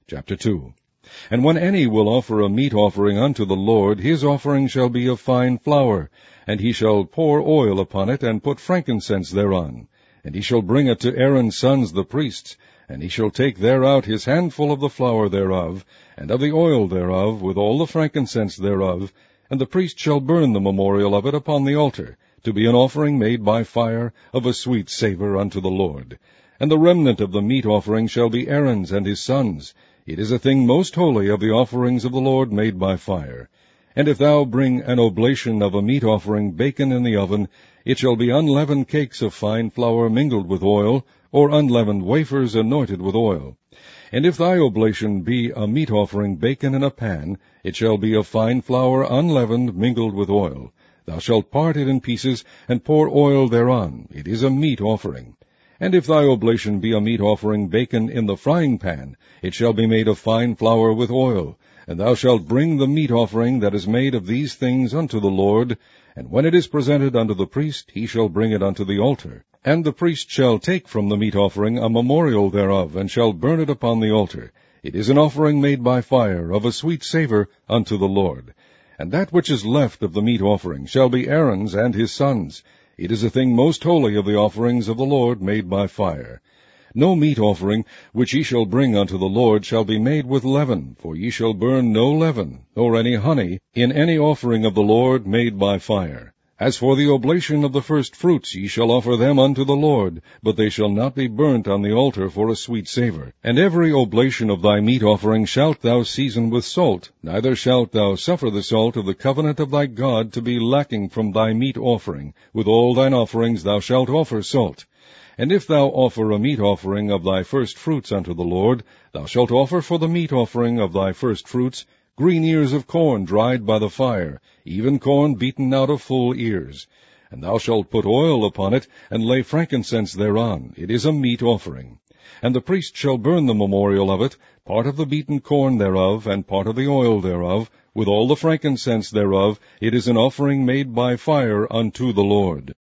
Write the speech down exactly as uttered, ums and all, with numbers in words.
Chapter two. And when any will offer a meat offering unto the Lord, his offering shall be of fine flour, and he shall pour oil upon it, and put frankincense thereon. And he shall bring it to Aaron's sons the priests, and he shall take thereout his handful of the flour thereof, and of the oil thereof, with all the frankincense thereof, and the priest shall burn the memorial of it upon the altar, to be an offering made by fire, of a sweet savour unto the Lord. And the remnant of the meat offering shall be Aaron's and his sons'. It is a thing most holy of the offerings of the Lord made by fire. And if thou bring an oblation of a meat offering baken in the oven, it shall be unleavened cakes of fine flour mingled with oil, or unleavened wafers anointed with oil. And if thy oblation be a meat offering baken in a pan, it shall be of fine flour unleavened mingled with oil. Thou shalt part it in pieces, and pour oil thereon. It is a meat offering. And if thy oblation be a meat offering baken in the frying pan, it shall be made of fine flour with oil. And thou shalt bring the meat offering that is made of these things unto the Lord, and when it is presented unto the priest, he shall bring it unto the altar. And the priest shall take from the meat offering a memorial thereof, and shall burn it upon the altar. It is an offering made by fire, of a sweet savour unto the Lord. And that which is left of the meat offering shall be Aaron's and his sons'. It is a thing most holy of the offerings of the Lord made by fire. No meat offering which ye shall bring unto the Lord shall be made with leaven, for ye shall burn no leaven, nor any honey, in any offering of the Lord made by fire. As for the oblation of the first fruits, ye shall offer them unto the Lord, but they shall not be burnt on the altar for a sweet savour. And every oblation of thy meat offering shalt thou season with salt, neither shalt thou suffer the salt of the covenant of thy God to be lacking from thy meat offering. With all thine offerings thou shalt offer salt. And if thou offer a meat offering of thy first fruits unto the Lord, thou shalt offer for the meat offering of thy first fruits green ears of corn dried by the fire, even corn beaten out of full ears. And thou shalt put oil upon it, and lay frankincense thereon. It is a meat offering. And the priest shall burn the memorial of it, part of the beaten corn thereof, and part of the oil thereof, with all the frankincense thereof. It is an offering made by fire unto the Lord.